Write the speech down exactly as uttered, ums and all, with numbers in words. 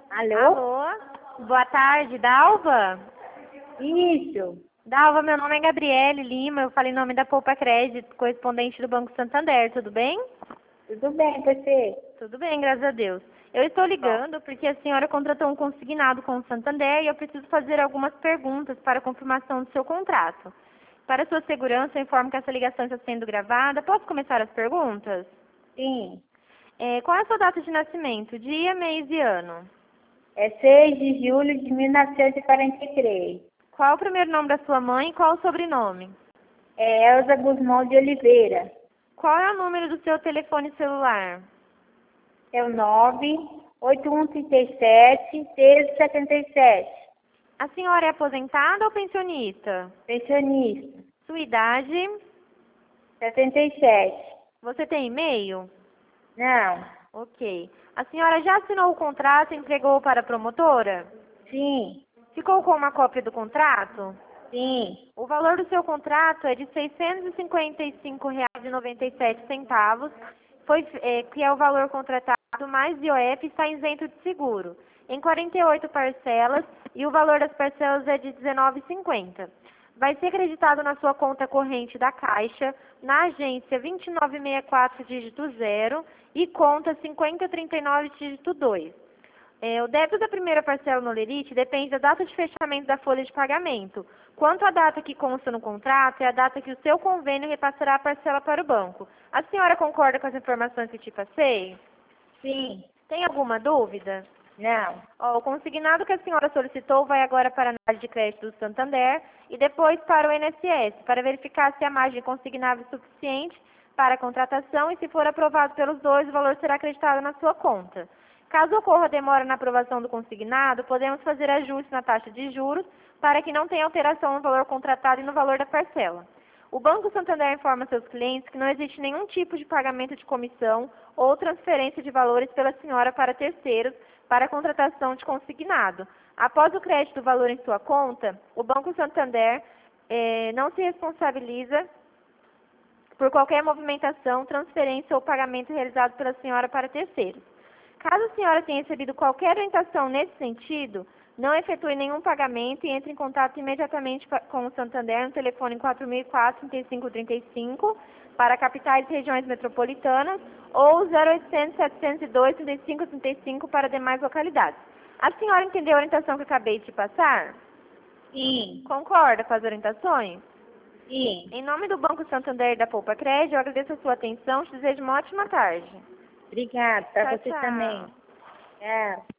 Alô? Alô? Boa tarde, Dalva? Isso. Dalva, meu nome é Gabriele Lima, eu falo em nome da Poupa Crédito, correspondente do Banco Santander, tudo bem? Tudo bem, você? Tudo bem, graças a Deus. Eu estou ligando porque a senhora contratou um consignado com o Santander e eu preciso fazer algumas perguntas para confirmação do seu contrato. Para sua segurança, eu informo que essa ligação está sendo gravada. Posso começar as perguntas? Sim. É, qual é a sua data de nascimento? Dia, mês e ano? É seis de julho de mil novecentos e quarenta e três. Qual é o primeiro nome da sua mãe e qual o sobrenome? É Elza Guzmão de Oliveira. Qual é o número do seu telefone celular? É o nove oito um três sete três sete sete. A senhora é aposentada ou pensionista? Pensionista. Sua idade? setenta e sete. Você tem e-mail? Não. Ok. A senhora já assinou o contrato e entregou para a promotora? Sim. Ficou com uma cópia do contrato? Sim. O valor do seu contrato é de seiscentos e cinquenta e cinco reais e noventa e sete centavos, foi, é, que é o valor contratado mais I O F e está isento de seguro, em quarenta e oito parcelas, e o valor das parcelas é de dezenove reais e cinquenta centavos. Vai ser acreditado na sua conta corrente da Caixa, na agência vinte e nove sessenta e quatro, dígito zero, e conta cinquenta trinta e nove, dígito dois. É, o débito da primeira parcela no Lerite depende da data de fechamento da folha de pagamento. Quanto à data que consta no contrato, é a data que o seu convênio repassará a parcela para o banco. A senhora concorda com as informações que te passei? Sim. Tem alguma dúvida? Não. Ó, o consignado que a senhora solicitou vai agora para a análise de crédito do Santander e depois para o I N S S, para verificar se a margem consignável é suficiente para a contratação e, se for aprovado pelos dois, o valor será acreditado na sua conta. Caso ocorra demora na aprovação do consignado, podemos fazer ajuste na taxa de juros para que não tenha alteração no valor contratado e no valor da parcela. O Banco Santander informa seus clientes que não existe nenhum tipo de pagamento de comissão ou transferência de valores pela senhora para terceiros para a contratação de consignado. Após o crédito do valor em sua conta, o Banco Santander eh, não se responsabiliza por qualquer movimentação, transferência ou pagamento realizado pela senhora para terceiros. Caso a senhora tenha recebido qualquer orientação nesse sentido, não efetue nenhum pagamento e entre em contato imediatamente com o Santander no telefone quatro mil e quatro, trinta e cinco trinta e cinco para capitais e regiões metropolitanas ou zero oitocentos, setecentos e dois, trinta e cinco trinta e cinco para demais localidades. A senhora entendeu a orientação que eu acabei de passar? Sim. Concorda com as orientações? Sim. Em nome do Banco Santander e da Poupa Crédito, eu agradeço a sua atenção e te desejo uma ótima tarde. Obrigada. Para Tchau, você tchau. também. Tchau.